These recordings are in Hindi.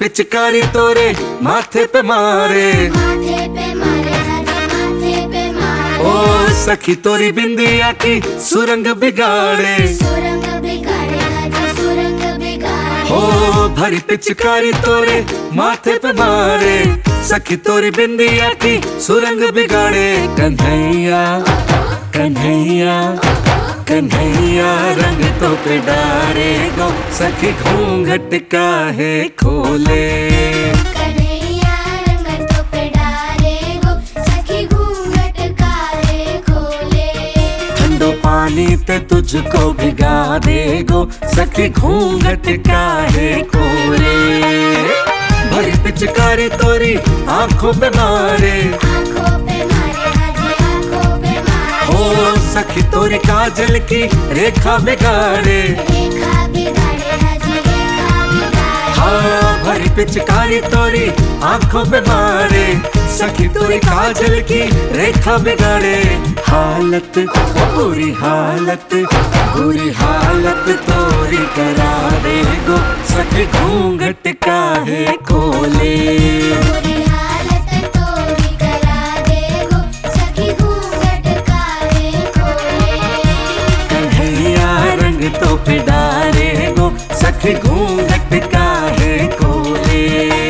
पिचकारी तोरे माथे पे मारे, माथे पे मारे हाजी माथे पे मारे। ओ सखी तोरी बिंदिया की सुरंग बिगाड़े, सुरंग बिगाड़े हाजी सुरंग बिगाड़े। हो भरी पिचकारी तोरे माथे पे मारे, सखी तोरी बिंदिया की सुरंग बिगाड़े। कन्हैया कन्हैया कन्हैया रंग तो पे डारे गो, सखी घूंघट काहे खोले। कन्हैया रंग तो पे डारे गो, सखी घूंघट काहे खोले। ठंडो पानी ते तुझको भिगा दे गो, सखी घूंघट काहे खोले। भरी पिचकारी तोरी आंखों पे मारे, आँखों पे मारे हाजी आँखों पे मारे। ओ सखी तोरी काजल की रेखा बिगाड़े, रेखा बिगाड़े हाजी रेखा बिगाड़े। हाँ भरी पिचकारी तोरी आंखों पे मारे, सखी तोरी काजल की रेखा बिगाड़े। हालत बुरी हालत बुरी हालत तोरी करा दे गो, सखी घूंघट काहे खोले। बुरी हालत तोरी करा दे गो, सखी घूंघट काहे खोले। कन्हैया रंग तो पे डारे गो, सखी घूंघट काहे खोले।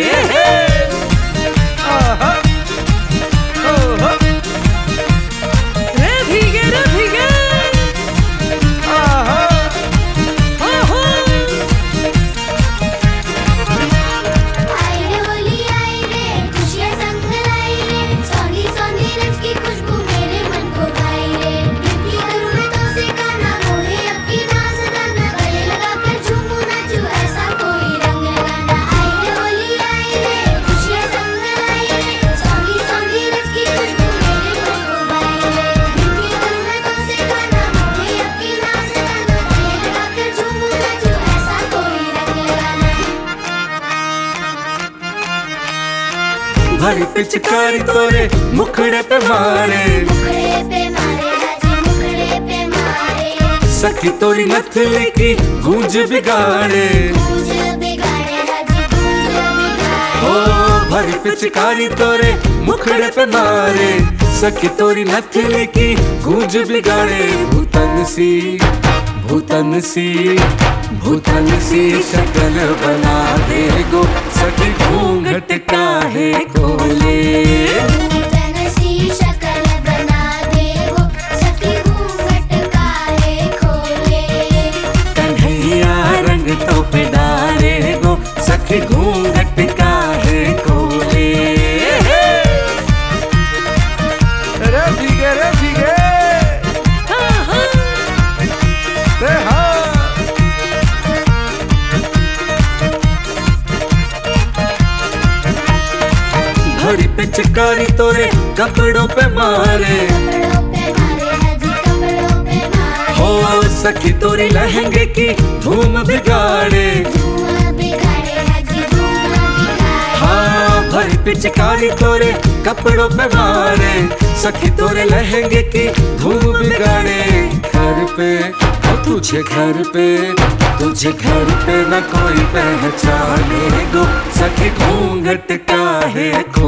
आई रे होली आई रे खुशियाँ संग लाई रे, सौंधी सौंधी रंग की खुशबू मेरे मन को भाई रे। गिनती करूँ मैं तो से गाना मोहे अब की नाज गाना, गले लगा कर झूमू नाचूं ऐसा कोई रंग लगाना। आई रे होली आई रे खुशियाँ संग लाई रे, सौंधी सौंधी रंग की खुशबू मेरे मन को भाई रे। गिनती करूँ मैं तो से गाना मोहे अब की नाज गाना, गले लगा कर झूमू नाचूं ऐसा कोई रंग लगाना। भरी पिचकारी तोरे मुखड़े पे मारे, मुखड़े पे मारे हाजी मुखड़े पे मारे। सखी तोरी नथली की गूंज बिगाड़े, गूंज बिगाड़े हाजी गूंज बिगाड़े। ओ भरी पिचकारी तोरे मुखड़े पे मारे, सखी तोरी नथली की गूंज बिगाड़े। भूतन सी भूतन सी भूतन सी शक्ल बना दे गो, सखी घूंघट काहे खोले। भूतन सी शक्ल बना दे गो, सखी घूंघट काहे खोले। कन्हैया रंग तो पे डारे गो, सखी घूंघट काहे खोले। रे भीगे भरी पिचकारी तोरे कपड़ों पे मारे, कपड़ों पे मारे हाजी कपड़ों पे मारे। हो सखी तोरी लहंगे की धूम बिगाड़े, धूम बिगाड़े हाजी धूम बिगाड़े। हाँ भरी पिचकारी तोरे कपड़ों पे मारे, सखी तोरे लहंगे की धूम बिगाड़े। घर पे तुझे घर पे न कोई पहचाने गो, सखी घूंघट काहे